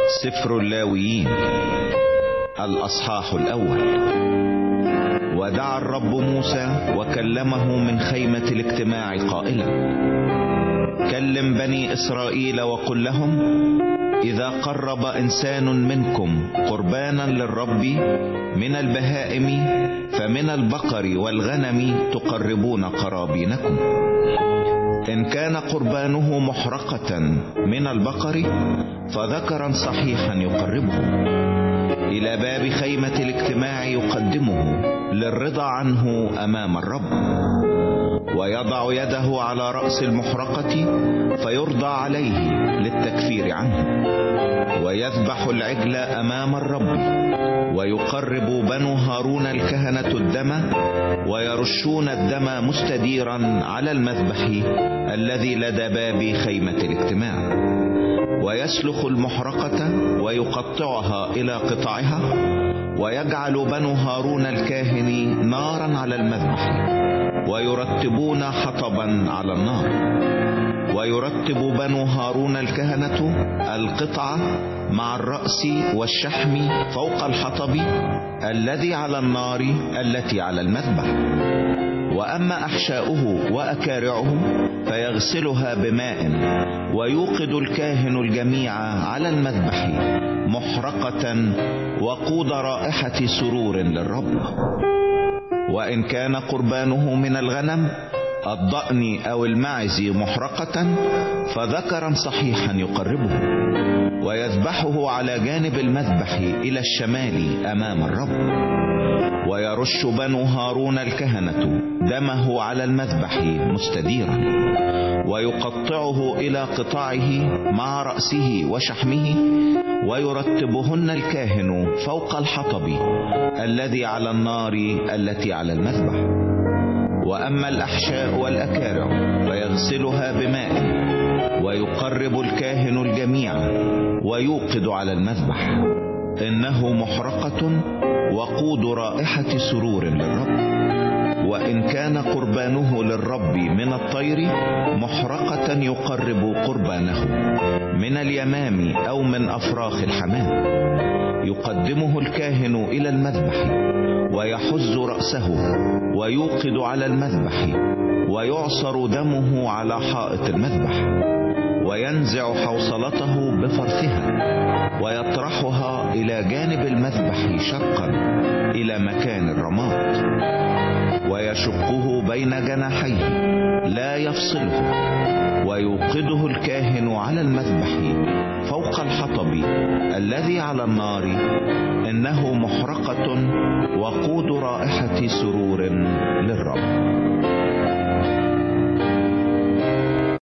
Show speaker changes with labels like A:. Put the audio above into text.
A: سفر اللاويين الأصحاح الأول. ودعا الرب موسى وكلمه من خيمة الاجتماع قائلا: كلم بني إسرائيل وقل لهم: إذا قرب إنسان منكم قربانا للرب من البهائم فمن البقر والغنم تقربون قرابينكم. إن كان قربانه محرقة من البقر فذكرا صحيحا يقربه إلى باب خيمة الاجتماع يقدمه للرضا عنه أمام الرب، ويضع يده على رأس المحرقة فيرضى عليه للتكفير عنه، ويذبح العجل أمام الرب، ويقرب بنو هارون الكهنة الدم ويرشون الدم مستديرا على المذبح الذي لدى باب خيمة الاجتماع، ويسلخ المحرقة ويقطعها إلى قطعها، ويجعل بنو هارون الكاهن نارا على المذبح، ويرتبون حطبا على النار، ويرتب بنو هارون الكهنة القطعة مع الرأس والشحم فوق الحطب الذي على النار التي على المذبح. وأما أحشاؤه وأكارعه فيغسلها بماء، ويوقد الكاهن الجميع على المذبح محرقة وقود رائحة سرور للرب. وإن كان قربانه من الغنم الضأن أو المعز محرقة فذكرا صحيحا يقربه، ويذبحه على جانب المذبح إلى الشمال أمام الرب، ويرش بنو هارون الكهنة دمه على المذبح مستديرا، ويقطعه إلى قطاعه مع رأسه وشحمه، ويرتبهن الكاهن فوق الحطب الذي على النار التي على المذبح. وأما الأحشاء والأكارع فيغسلها بماء، ويقرب الكاهن الجميع ويوقد على المذبح، إنه محرقة وقود رائحة سرور للرب. وإن كان قربانه للرب من الطير محرقة يقرب قربانه من اليمام أو من أفراخ الحمام، يقدمه الكاهن إلى المذبح، ويحز رأسه ويوقد على المذبح، ويعصر دمه على حائط المذبح، وينزع حوصلته بفرثها ويطرحها إلى جانب المذبح شقا إلى مكان الرماد، ويشقه بين جناحيه لا يفصله، ويوقده الكاهن على المذبح فوق الحطب الذي على النار، إنه محرقة وقود رائحة سرور للرب.